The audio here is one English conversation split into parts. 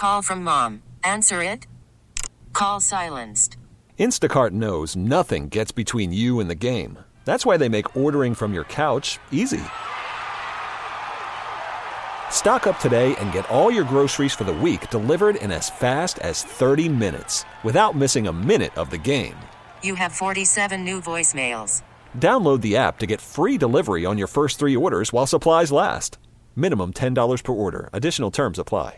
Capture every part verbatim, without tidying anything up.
Call from mom. Answer it. Call silenced. Instacart knows nothing gets between you and the game. That's why they make ordering from your couch easy. Stock up today and get all your groceries for the week delivered in as fast as thirty minutes without missing a minute of the game. You have forty-seven new voicemails. Download the app to get free delivery on your first three orders while supplies last. Minimum ten dollars per order. Additional terms apply.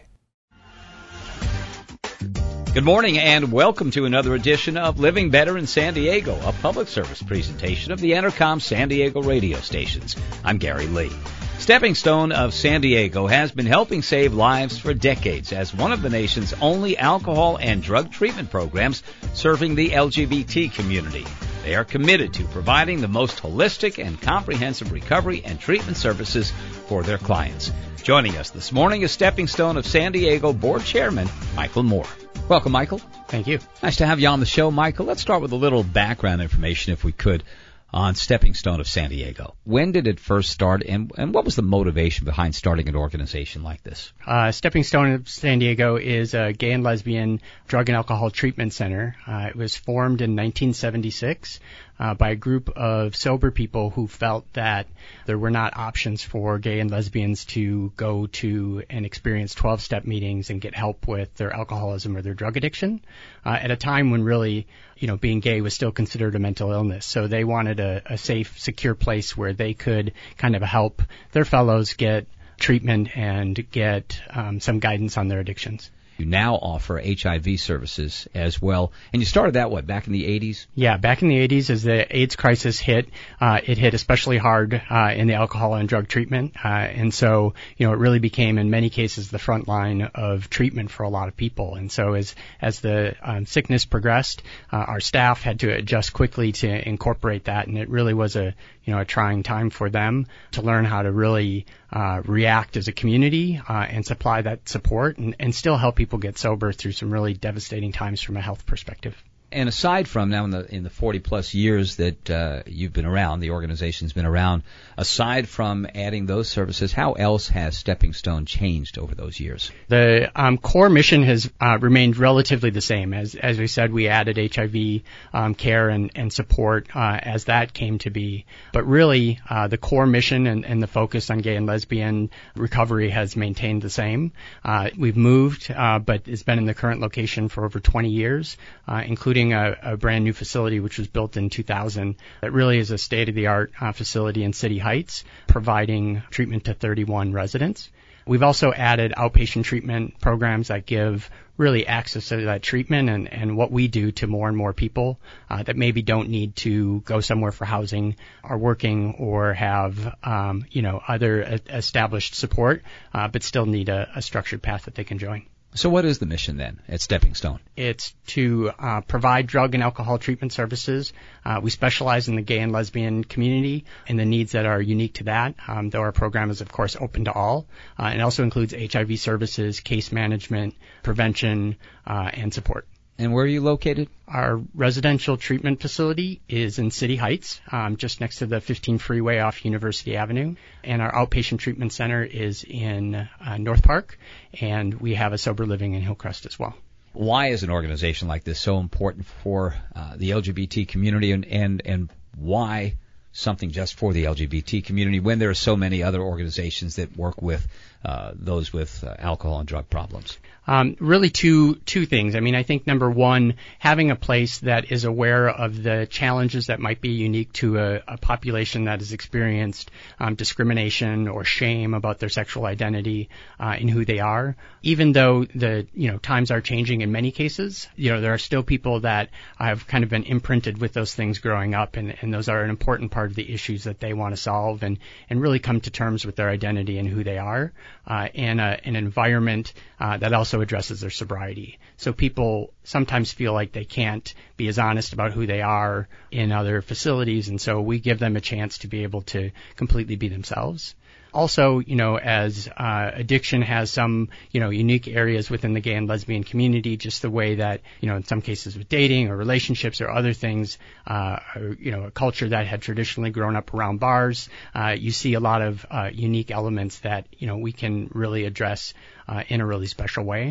Good morning and welcome to another edition of Living Better in San Diego, a public service presentation of the Entercom San Diego radio stations. I'm Gary Lee. Stepping Stone of San Diego has been helping save lives for decades as one of the nation's only alcohol and drug treatment programs serving the L G B T community. They are committed to providing the most holistic and comprehensive recovery and treatment services for their clients. Joining us this morning is Stepping Stone of San Diego Board Chairman Michael Moore. Welcome, Michael. Thank you. Nice to have you on the show, Michael. Let's start with a little background information, if we could, on Stepping Stone of San Diego. When did it first start, and, and what was the motivation behind starting an organization like this? Uh, Stepping Stone of San Diego is a gay and lesbian drug and alcohol treatment center. Uh, it was formed in nineteen seventy-six uh, by a group of sober people who felt that there were not options for gay and lesbians to go to and experience twelve-step meetings and get help with their alcoholism or their drug addiction uh, at a time when really, you know, being gay was still considered a mental illness. So they wanted a, a safe, secure place where they could kind of help their fellows get treatment and get um, some guidance on their addictions. You now offer H I V services as well. And you started that, what, back in the eighties? Yeah, back in the eighties as the AIDS crisis hit, uh, it hit especially hard uh, in the alcohol and drug treatment. Uh, and so, you know, it really became, in many cases, the front line of treatment for a lot of people. And so as as the um, sickness progressed, uh, our staff had to adjust quickly to incorporate that. And it really was a, you know, a trying time for them to learn how to really uh, react as a community uh, and supply that support and, and still help people get sober through some really devastating times from a health perspective. And aside from now in the in the forty plus years that uh, you've been around, the organization's been around, aside from adding those services, how else has Stepping Stone changed over those years? The um, core mission has uh, remained relatively the same. As as we said, we added H I V um, care and, and support uh, as that came to be. But really, uh, the core mission and, and the focus on gay and lesbian recovery has maintained the same. Uh, we've moved, uh, but it's been in the current location for over twenty years, uh, including A, a brand new facility which was built in two thousand that really is a state-of-the-art uh, facility in City Heights, providing treatment to thirty-one residents. We've also added outpatient treatment programs that give really access to that treatment and, and what we do to more and more people uh, that maybe don't need to go somewhere for housing, are working, or have um, you know other established support, uh, but still need a, a structured path that they can join. So what is the mission then at Stepping Stone? It's to uh, provide drug and alcohol treatment services. Uh, we specialize in the gay and lesbian community and the needs that are unique to that, um, though our program is, of course, open to all. Uh, it also includes H I V services, case management, prevention, uh, and support. And where are you located? Our residential treatment facility is in City Heights, um, just next to the fifteen freeway off University Avenue. And our outpatient treatment center is in uh, North Park, and we have a sober living in Hillcrest as well. Why is an organization like this so important for uh, the L G B T community, and, and, and why something just for the L G B T community when there are so many other organizations that work with uh, those with uh, alcohol and drug problems? Um, really two two things. I mean, I think number one, having a place that is aware of the challenges that might be unique to a, a population that has experienced um, discrimination or shame about their sexual identity uh, and who they are. Even though the you know times are changing in many cases, you know there are still people that have kind of been imprinted with those things growing up, and, and those are an important part of the issues that they want to solve and and really come to terms with their identity and who they are, uh, and a, an environment uh, that also addresses their sobriety. So people sometimes feel like they can't be as honest about who they are in other facilities, and so we give them a chance to be able to completely be themselves. Also, you know, as uh, addiction has some, you know, unique areas within the gay and lesbian community, just the way that, you know, in some cases with dating or relationships or other things, uh, or, you know, a culture that had traditionally grown up around bars, uh, you see a lot of uh, unique elements that, you know, we can really address uh, in a really special way.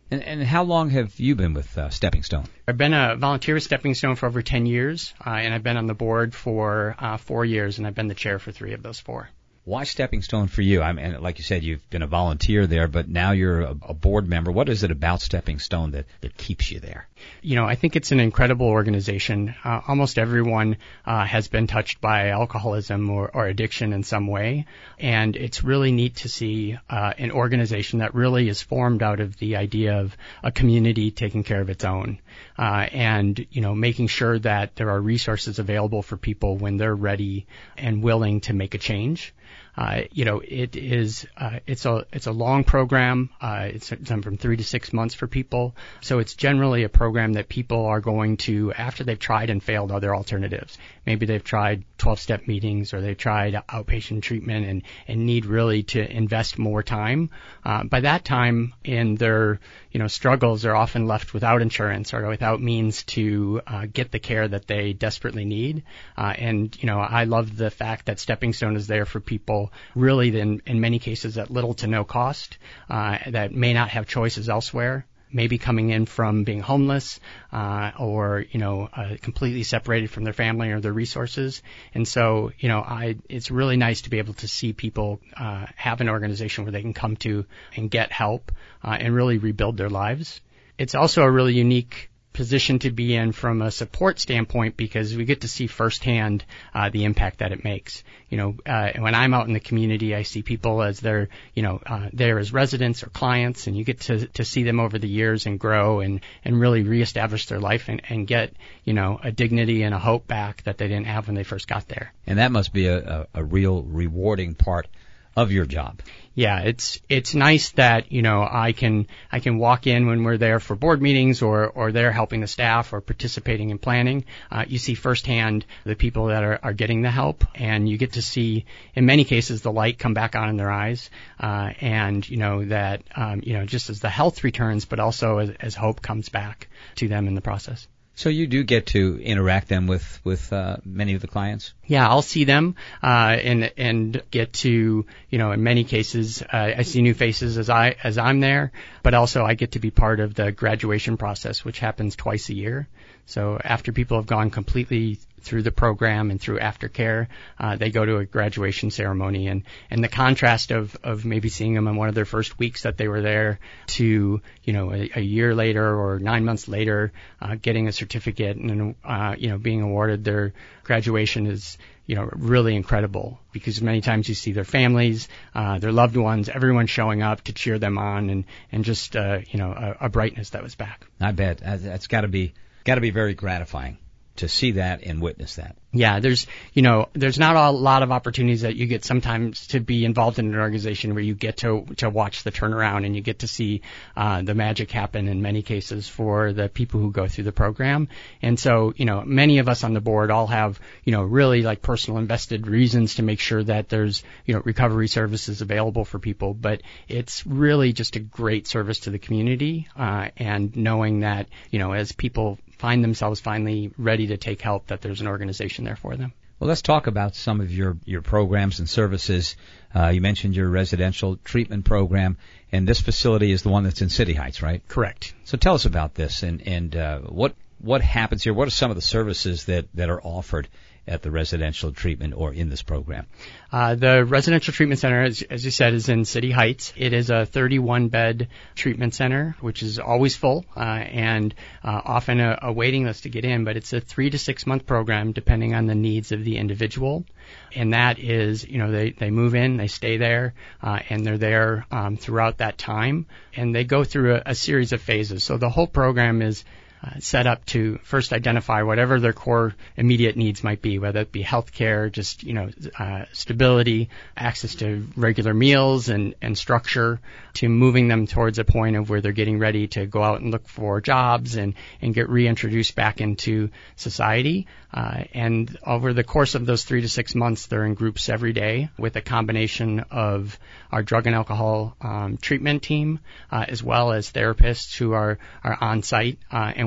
And, and how long have you been with uh, Stepping Stone? I've been a volunteer with Stepping Stone for over ten years, uh, and I've been on the board for uh, four years, and I've been the chair for three of those four. Why Stepping Stone for you? I mean, like you said, you've been a volunteer there, but now you're a, a board member. What is it about Stepping Stone that, that keeps you there? You know, I think it's an incredible organization. Uh, almost everyone uh, has been touched by alcoholism or, or addiction in some way, and it's really neat to see uh, an organization that really is formed out of the idea of a community taking care of its own, uh, and, you know, making sure that there are resources available for people when they're ready and willing to make a change. Uh, you know, it is, uh, it's a, it's a long program. Uh, it's done from three to six months for people. So it's generally a program that people are going to, after they've tried and failed other alternatives. Maybe they've tried twelve-step meetings or they've tried outpatient treatment and, and need really to invest more time. Uh, by that time in their, you know, struggles, they're often left without insurance or without means to, uh, get the care that they desperately need. Uh, and, you know, I love the fact that Stepping Stone is there for people really in, in many cases at little to no cost, uh, that may not have choices elsewhere, maybe coming in from being homeless, uh, or, you know, uh, completely separated from their family or their resources. And so, you know, I, it's really nice to be able to see people, uh, have an organization where they can come to and get help, uh, and really rebuild their lives. It's also a really unique position to be in from a support standpoint because we get to see firsthand uh, the impact that it makes. You know, uh, when I'm out in the community, I see people as they're, you know, uh, there as residents or clients, and you get to to see them over the years and grow and and really reestablish their life and, and get, you know, a dignity and a hope back that they didn't have when they first got there. And that must be a, a, a real rewarding part of your job. Yeah, it's it's nice that, you know, I can I can walk in when we're there for board meetings or or they're helping the staff or participating in planning. Uh, you see firsthand the people that are, are getting the help, and you get to see in many cases the light come back on in their eyes, uh, and you know that um, you know just as the health returns, but also as, as hope comes back to them in the process. So you do get to interact them with with uh, many of the clients? Yeah, I'll see them uh, and and get to, you know, in many cases uh, I see new faces as I as I'm there, but also I get to be part of the graduation process, which happens twice a year. So after people have gone completely through the program and through aftercare, uh, they go to a graduation ceremony, and, and the contrast of, of maybe seeing them in one of their first weeks that they were there to, you know, a, a year later or nine months later, uh, getting a certificate and, uh, you know, being awarded their graduation is, you know, really incredible because many times you see their families, uh, their loved ones, everyone showing up to cheer them on and, and just, uh, you know, a, a brightness that was back. I bet. That's got to be, got to be very gratifying to see that and witness that. Yeah, there's, you know, there's not a lot of opportunities that you get sometimes to be involved in an organization where you get to to watch the turnaround and you get to see uh, the magic happen in many cases for the people who go through the program. And so, you know, many of us on the board all have, you know, really like personal invested reasons to make sure that there's, you know, recovery services available for people. But it's really just a great service to the community, uh, and knowing that, you know, as people find themselves finally ready to take help, that there's an organization there for them. Well, let's talk about some of your, your programs and services. Uh, you mentioned your residential treatment program, and this facility is the one that's in City Heights, right? Correct. So tell us about this and, and uh, what what happens here. What are some of the services that, that are offered at the residential treatment or in this program? Uh, the residential treatment center, as, as you said, is in City Heights. It is a thirty-one bed treatment center, which is always full, uh, and uh, often a, a waiting list to get in, but it's a three to six month program depending on the needs of the individual. And that is, you know, they, they move in, they stay there, uh, and they're there um, throughout that time, and they go through a, a series of phases. So the whole program is Uh, set up to first identify whatever their core immediate needs might be, whether it be health care, just, you know, uh, stability, access to regular meals and, and structure, to moving them towards a point of where they're getting ready to go out and look for jobs and, and get reintroduced back into society. Uh, and over the course of those three to six months, they're in groups every day with a combination of our drug and alcohol um, treatment team, uh, as well as therapists who are, are on site uh, and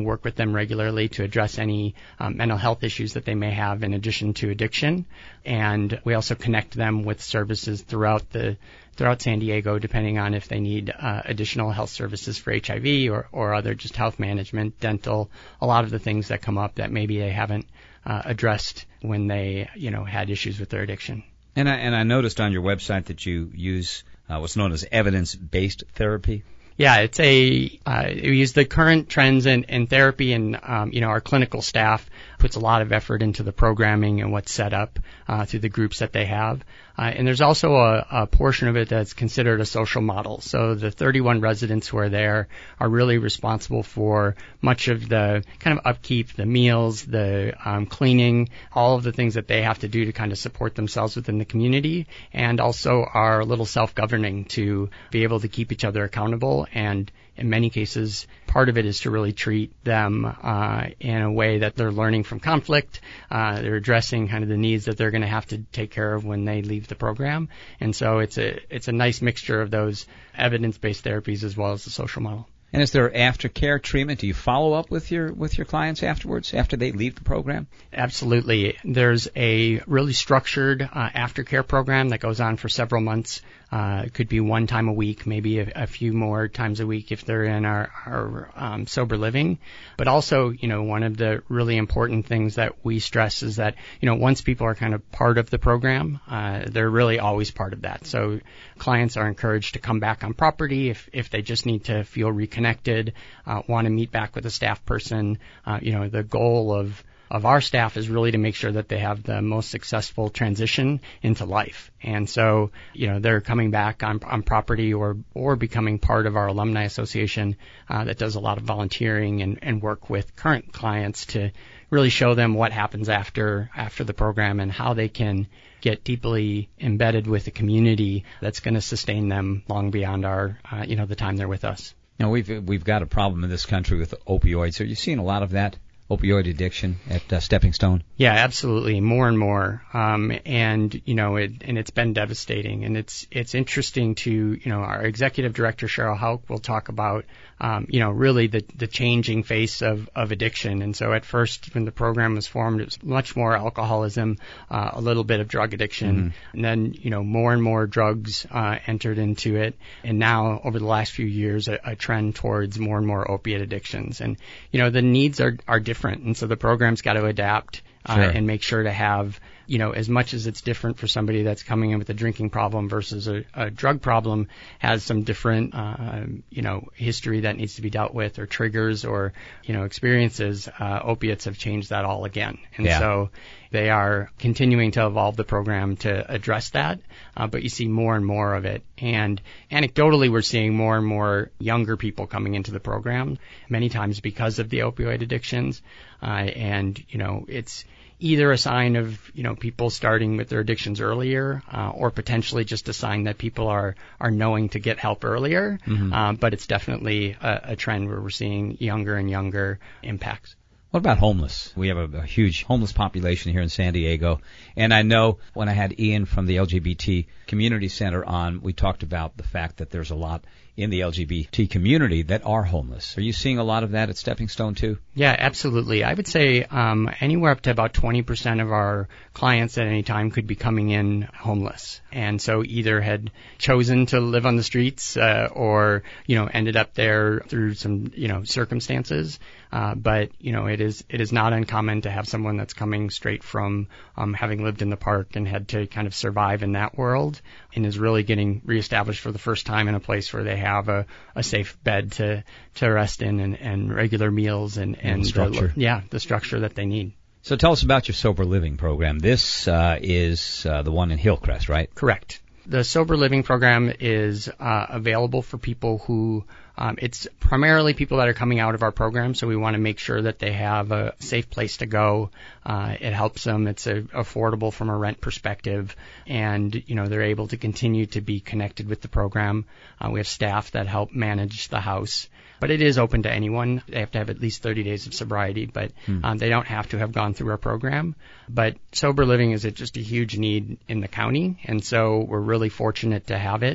of work with them regularly to address any um, mental health issues that they may have in addition to addiction. And we also connect them with services throughout the throughout San Diego, depending on if they need uh, additional health services for H I V or, or other just health management, dental, a lot of the things that come up that maybe they haven't uh, addressed when they, you know, had issues with their addiction. And I, and I noticed on your website that you use uh, what's known as evidence-based therapy. Yeah, it's a, uh, we use the current trends in, in therapy, and, um, you know, our clinical staff puts a lot of effort into the programming and what's set up uh, through the groups that they have. Uh, and there's also a, a portion of it that's considered a social model. So the thirty-one residents who are there are really responsible for much of the kind of upkeep, the meals, the um, cleaning, all of the things that they have to do to kind of support themselves within the community, and also are a little self-governing to be able to keep each other accountable. And in many cases, part of it is to really treat them uh, in a way that they're learning from conflict. Uh, they're addressing kind of the needs that they're going to have to take care of when they leave the program. And so it's a it's a nice mixture of those evidence-based therapies as well as the social model. And is there aftercare treatment? Do you follow up with your with your clients afterwards, after they leave the program? Absolutely. There's a really structured uh, aftercare program that goes on for several months. Uh, it could be one time a week, maybe a, a few more times a week if they're in our, our um, sober living. But also, you know, one of the really important things that we stress is that, you know, once people are kind of part of the program, uh, they're really always part of that. So clients are encouraged to come back on property if, if they just need to feel reconnected, uh, want to meet back with a staff person. Uh, you know, the goal of of our staff is really to make sure that they have the most successful transition into life. And so, you know, they're coming back on, on property or, or becoming part of our alumni association uh, that does a lot of volunteering and, and work with current clients to really show them what happens after, after the program and how they can get deeply embedded with a community that's going to sustain them long beyond our, uh, you know, the time they're with us. Now, we've, we've got a problem in this country with opioids. Are you seeing a lot of that? Opioid addiction at uh, Stepping Stone? Yeah, absolutely, more and more, um, and you know, it, and it's been devastating. And it's it's interesting to, you know, our executive director Cheryl Hauk will talk about, um, you know, really the the changing face of of addiction. And so at first, when the program was formed, it was much more alcoholism, uh, a little bit of drug addiction, mm-hmm. and then, you know, more and more drugs uh, entered into it. And now, over the last few years, a, a trend towards more and more opiate addictions. And you know, the needs are are different. And so the program's got to adapt uh, sure. and make sure to have, you know, as much as it's different for somebody that's coming in with a drinking problem versus a, a drug problem, has some different, uh, you know, history that needs to be dealt with, or triggers, or, you know, experiences. Uh, opiates have changed that all again. And yeah. so they are continuing to evolve the program to address that, uh, but you see more and more of it. And anecdotally, we're seeing more and more younger people coming into the program, many times because of the opioid addictions. Uh, and, you know, it's either a sign of, you know, people starting with their addictions earlier, uh, or potentially just a sign that people are, are knowing to get help earlier. Mm-hmm. Uh, but it's definitely a, a trend where we're seeing younger and younger impacts. What about homeless? We have a, a huge homeless population here in San Diego. And I know when I had Ian from the L G B T Community Center on, we talked about the fact that there's a lot in the L G B T community that are homeless. Are you seeing a lot of that at Stepping Stone too? Yeah, absolutely. I would say um, anywhere up to about twenty percent of our clients at any time could be coming in homeless. And so either had chosen to live on the streets uh, or, you know, ended up there through some, you know, circumstances. Uh, but, you know, it is it is not uncommon to have someone that's coming straight from um, having lived in the park and had to kind of survive in that world, and is really getting reestablished for the first time in a place where they have a, a safe bed to, to rest in, and, and regular meals and, and, and structure. The, yeah, the structure that they need. So tell us about your Sober Living program. This uh, is uh, the one in Hillcrest, right? Correct. The Sober Living program is uh, available for people who, um, it's primarily people that are coming out of our program, so we want to make sure that they have a safe place to go. Uh, it helps them. It's a, affordable from a rent perspective, and, you know, they're able to continue to be connected with the program. Uh, we have staff that help manage the house. But it is open to anyone. They have to have at least thirty days of sobriety, but hmm. um, they don't have to have gone through our program. But sober living is a, just a huge need in the county, and so we're really fortunate to have it.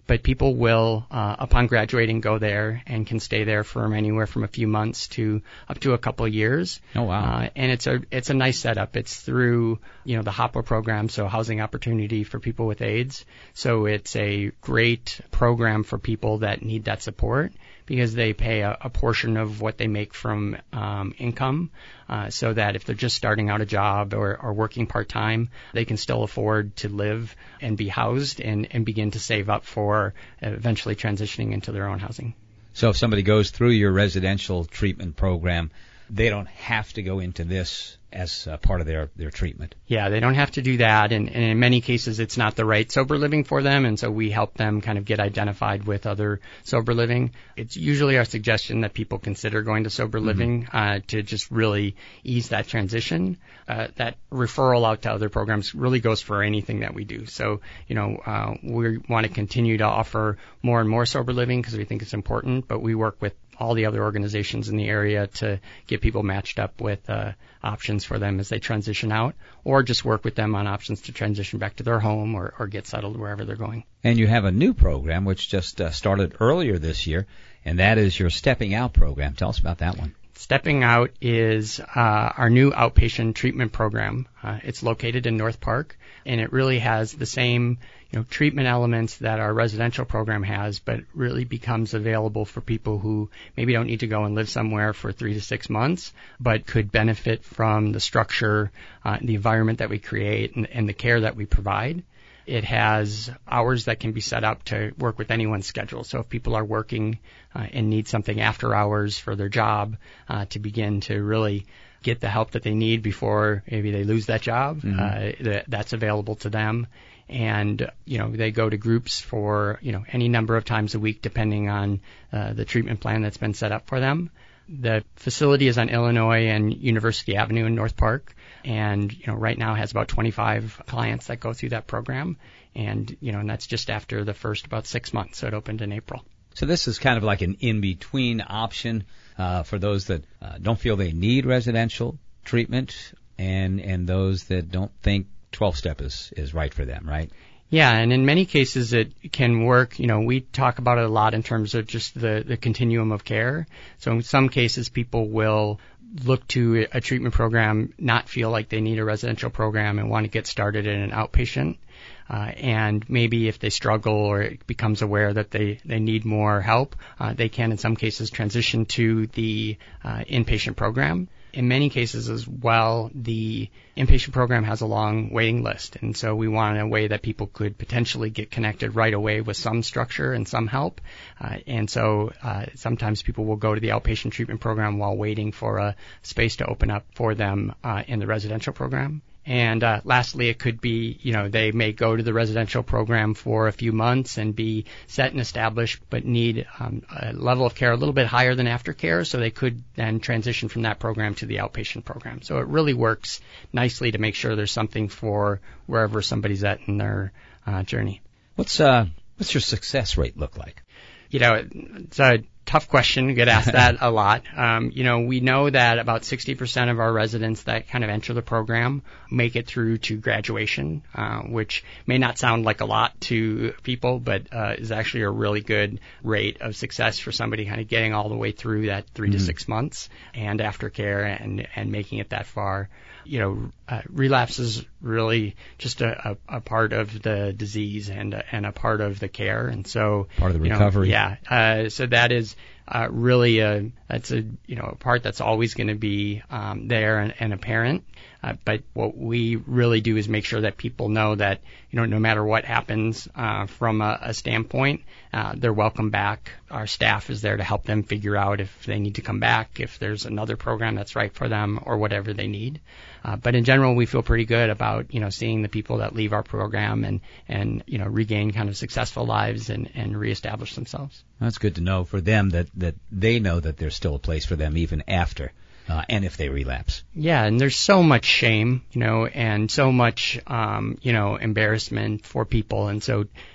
but people will, uh, upon graduating, go there and can stay there from anywhere from a few months to up to a couple of years. Oh, wow. Uh, and it's a it's a nice setup. It's through, you know, the HOPWA program, so Housing Opportunity for People with AIDS. So it's a great program for people that need that support, because they pay a, a portion of what they make from um, income, uh, so that if they're just starting out a job or, or working part-time, they can still afford to live and be housed and, and begin to save up for eventually transitioning into their own housing. So if somebody goes through your residential treatment program, they don't have to go into this as uh, part of their, their treatment. Yeah, they don't have to do that, and, and in many cases it's not the right sober living for them, and so we help them kind of get identified with other sober living. It's usually our suggestion that people consider going to sober mm-hmm. living uh, to just really ease that transition. Uh, that referral out to other programs really goes for anything that we do. So, you know, uh, we want to continue to offer more and more sober living because we think it's important, but we work with all the other organizations in the area to get people matched up with uh, options for them as they transition out, or just work with them on options to transition back to their home or, or get settled wherever they're going. And you have a new program which just uh, started earlier this year, and that is your Stepping Out program. Tell us about that one. Stepping Out is uh, our new outpatient treatment program. Uh, it's located in North Park, and it really has the same, you know, treatment elements that our residential program has, but really becomes available for people who maybe don't need to go and live somewhere for three to six months, but could benefit from the structure, uh, the environment that we create, and, and the care that we provide. It has hours that can be set up to work with anyone's schedule. So if people are working uh, and need something after hours for their job uh, to begin to really get the help that they need before maybe they lose that job, mm-hmm. uh, that, that's available to them. And, you know, they go to groups for, you know, any number of times a week depending on uh, the treatment plan that's been set up for them. The facility is on Illinois and University Avenue in North Park, and, you know, right now has about twenty-five clients that go through that program, and, you know, and that's just after the first about six months, so it opened in April. So this is kind of like an in-between option uh, for those that uh, don't feel they need residential treatment, and and those that don't think twelve-step is, is right for them, right? Yeah, and in many cases it can work. You know, we talk about it a lot in terms of just the, the continuum of care. So in some cases people will look to a treatment program, not feel like they need a residential program, and want to get started in an outpatient. Uh, and maybe if they struggle or it becomes aware that they, they need more help, uh, they can in some cases transition to the uh, inpatient program. In many cases as well, the inpatient program has a long waiting list, and so we want a way that people could potentially get connected right away with some structure and some help. Uh, and so uh, sometimes people will go to the outpatient treatment program while waiting for a space to open up for them uh, in the residential program. And uh, lastly, it could be, you know, they may go to the residential program for a few months and be set and established, but need um, a level of care a little bit higher than aftercare, so they could then transition from that program to the outpatient program. So it really works nicely to make sure there's something for wherever somebody's at in their uh, journey. What's uh, what's your success rate look like? You know, it's a tough question. We get asked that a lot. Um, you know, we know that about sixty percent of our residents that kind of enter the program make it through to graduation, uh, which may not sound like a lot to people, but uh, is actually a really good rate of success for somebody kind of getting all the way through that three mm-hmm. to six months and aftercare and, and making it that far. You know, uh, relapse is really just a, a, a part of the disease and a, and a part of the care, and so part of the recovery. You know, yeah, uh, so that is uh, really a that's a you know a part that's always going to be um, there and, and apparent. Uh, but what we really do is make sure that people know that, you know, no matter what happens uh, from a, a standpoint, uh, they're welcome back. Our staff is there to help them figure out if they need to come back, if there's another program that's right for them, or whatever they need. Uh, but in general, we feel pretty good about, you know, seeing the people that leave our program and, and you know, regain kind of successful lives and, and reestablish themselves. That's good to know for them, that, that they know that there's still a place for them even after. Uh, and if they relapse. Yeah, and there's so much shame, you know, and so much, um, you know, embarrassment for people. And so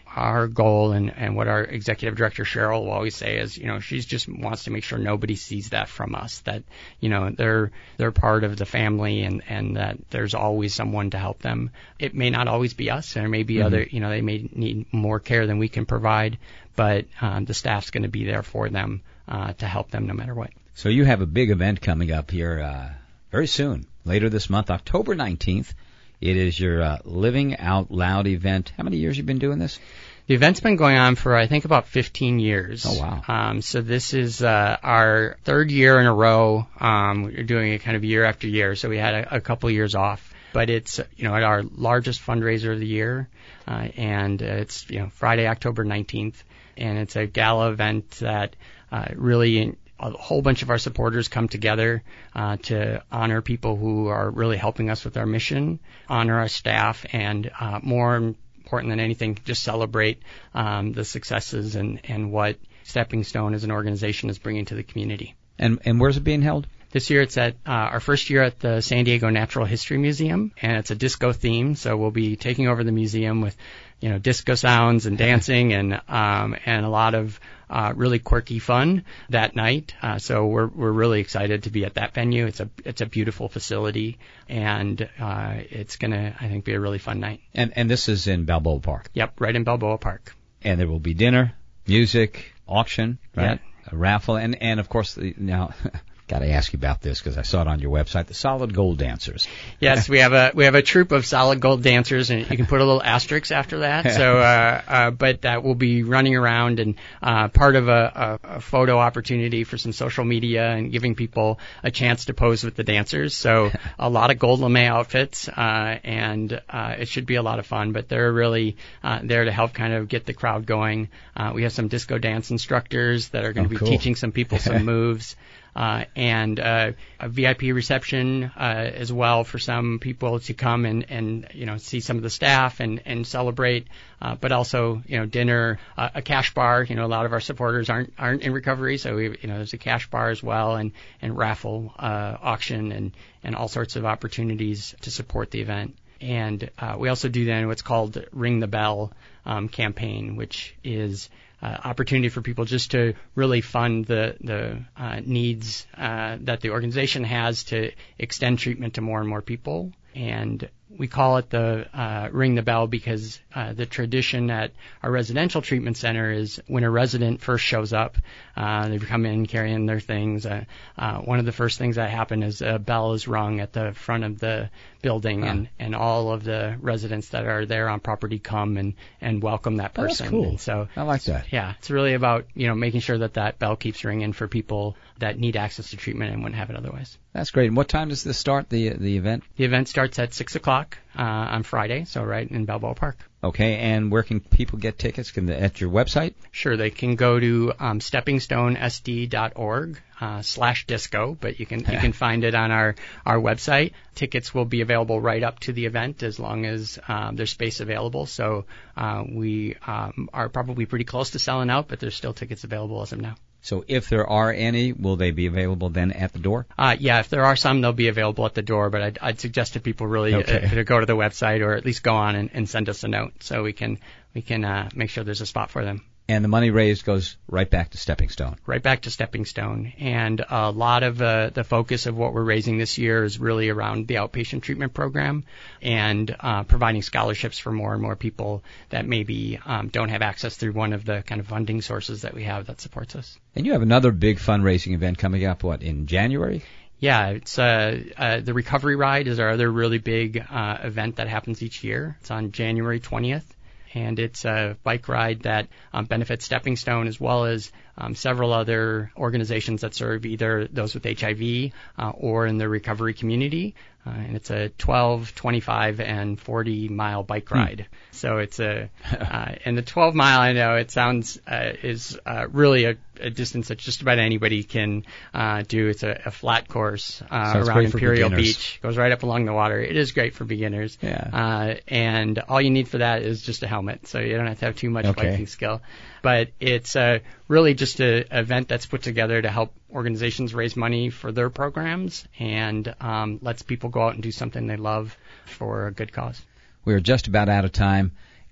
our goal and, and what our executive director Cheryl will always say is, you know, she just wants to make sure nobody sees that from us, that, you know, they're they're part of the family and, and that there's always someone to help them. It may not always be us, and there may be mm-hmm. other, you know, they may need more care than we can provide, but um, the staff's going to be there for them uh, to help them no matter what. So you have a big event coming up here uh, very soon, later this month, October nineteenth. It is your uh, Living Out Loud event. How many years have you been doing this? The event's been going on for, I think, about fifteen years. Oh, wow. Um, so this is uh, our third year in a row. Um, we're doing it kind of year after year, so we had a, a couple years off. But it's, you know, our largest fundraiser of the year, uh, and it's, you know, Friday, October nineteenth, and it's a gala event that uh, really a whole bunch of our supporters come together uh, to honor people who are really helping us with our mission, honor our staff, and uh, more important than anything, just celebrate um, the successes and, and what Stepping Stone as an organization is bringing to the community. And, and where's it being held? This year it's at uh, our first year at the San Diego Natural History Museum, and it's a disco theme, so we'll be taking over the museum with, you know, disco sounds and dancing and um, and a lot of uh, really quirky fun that night. Uh, so we're we're really excited to be at that venue. It's a it's a beautiful facility, and uh, it's gonna, I think, be a really fun night. And and this is in Balboa Park. Yep, right in Balboa Park. And there will be dinner, music, auction, right? Yeah. A raffle, and and of course the, now. Got to ask you about this because I saw it on your website. The Solid Gold Dancers. Yes, we have a we have a troupe of Solid Gold Dancers, and you can put a little asterisk after that. So, uh, uh, but that will be running around and uh, part of a, a, a photo opportunity for some social media and giving people a chance to pose with the dancers. So, a lot of gold lame outfits, uh, and uh, it should be a lot of fun. But they're really uh, there to help kind of get the crowd going. Uh, we have some disco dance instructors that are going to oh, be cool. teaching some people some moves. Uh, and uh, a V I P reception uh, as well for some people to come and, and you know see some of the staff and, and celebrate, uh, but also you know dinner, uh, a cash bar. You know a lot of our supporters aren't aren't in recovery, so we you know there's a cash bar as well, and and raffle, uh, auction, and and all sorts of opportunities to support the event. And uh, we also do then what's called Ring the Bell um, campaign, which is Uh, opportunity for people just to really fund the the uh, needs uh, that the organization has to extend treatment to more and more people. And we call it the uh, Ring the Bell because uh, the tradition at our residential treatment center is when a resident first shows up, uh, they come in carrying their things. Uh, uh, one of the first things that happen is a bell is rung at the front of the building, huh. and, and all of the residents that are there on property come and, and welcome that person. Oh, that's cool. And so I like that. Yeah, it's really about you know making sure that that bell keeps ringing for people that need access to treatment and wouldn't have it otherwise. That's great. And what time does this start, the the event? The event starts at six o'clock uh, on Friday, so right in Balboa Park. Okay, and where can people get tickets? Can they, at your website? Sure, they can go to um, stepping stone s d dot org uh, slash disco, but you can you can find it on our, our website. Tickets will be available right up to the event as long as um, there's space available. So uh, we um, are probably pretty close to selling out, but there's still tickets available as of now. So if there are any, will they be available then at the door? Uh, yeah, if there are some, they'll be available at the door, but I'd, I'd suggest to people really okay. uh, to go to the website or at least go on and, and send us a note so we can we can uh, make sure there's a spot for them. And the money raised goes right back to Stepping Stone. Right back to Stepping Stone. And a lot of uh, the focus of what we're raising this year is really around the outpatient treatment program and uh, providing scholarships for more and more people that maybe um, don't have access through one of the kind of funding sources that we have that supports us. And you have another big fundraising event coming up, what, in January? Yeah, it's uh, uh, the Recovery Ride is our other really big uh, event that happens each year. It's on January twentieth. And it's a bike ride that um, benefits Stepping Stone as well as um, several other organizations that serve either those with H I V uh, or in the recovery community. Uh, and it's a twelve, twenty-five, and forty mile bike ride. Hmm. So it's a, uh, and the twelve mile, I know it sounds, uh, is uh, really a, a distance that just about anybody can uh, do. It's a, a flat course uh, so around Imperial Beach. Goes right up along the water. It is great for beginners. Yeah. Uh, and all you need for that is just a helmet. So you don't have to have too much okay. biking skill. But it's uh, really just an event that's put together to help organizations raise money for their programs and um, lets people go out and do something they love for a good cause. We're just about out of time.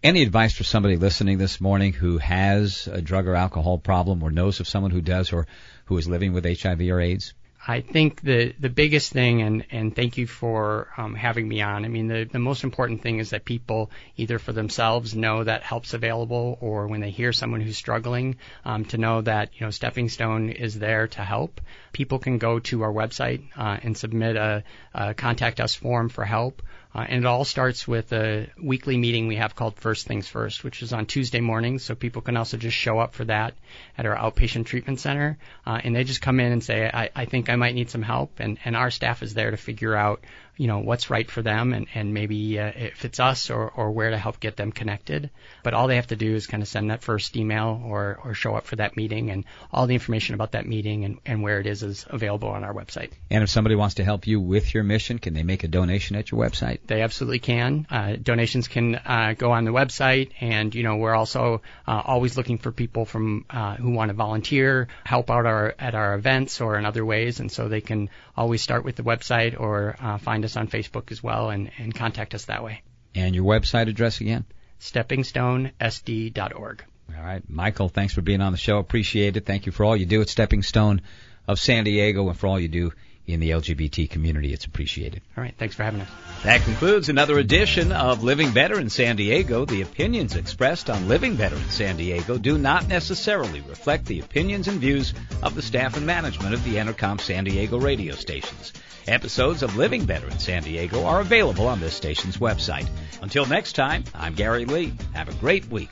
Any advice for somebody listening this morning who has a drug or alcohol problem or knows of someone who does or who is living with H I V or AIDS? I think the, the biggest thing, and, and thank you for um, having me on, I mean, the, the most important thing is that people either for themselves know that help's available, or when they hear someone who's struggling, um, to know that, you know, Stepping Stone is there to help. People can go to our website uh, and submit a, a contact us form for help. Uh, and it all starts with a weekly meeting we have called First Things First, which is on Tuesday mornings, so people can also just show up for that at our outpatient treatment center. Uh, and they just come in and say, I, I think I might need some help, and, and our staff is there to figure out, you know, what's right for them, and, and maybe uh, if it's us or, or where to help get them connected. But all they have to do is kind of send that first email or, or show up for that meeting, and all the information about that meeting and, and where it is is available on our website. And if somebody wants to help you with your mission, can they make a donation at your website? They absolutely can. Uh, donations can uh, go on the website, and, you know, we're also uh, always looking for people from uh, who want to volunteer, help out our at our events or in other ways, and so they can always start with the website or uh, find us on Facebook as well and, and contact us that way. And your website address again? stepping stone s d dot org. All right. Michael, thanks for being on the show. Appreciate it. Thank you for all you do at Stepping Stone of San Diego and for all you do in the L G B T community. It's appreciated. All right. Thanks for having us. That concludes another edition of Living Better in San Diego. The opinions expressed on Living Better in San Diego do not necessarily reflect the opinions and views of the staff and management of the Entercom San Diego radio stations. Episodes of Living Better in San Diego are available on this station's website. Until next time, I'm Gary Lee. Have a great week.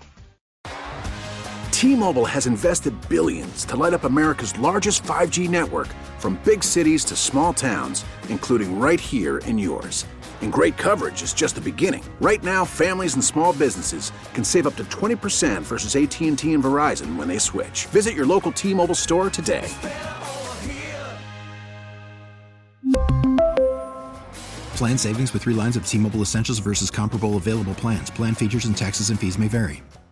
T-Mobile has invested billions to light up America's largest five G network, from big cities to small towns, including right here in yours. And great coverage is just the beginning. Right now, families and small businesses can save up to twenty percent versus A T and T and Verizon when they switch. Visit your local T-Mobile store today. Plan savings with three lines of T-Mobile Essentials versus comparable available plans. Plan features and taxes and fees may vary.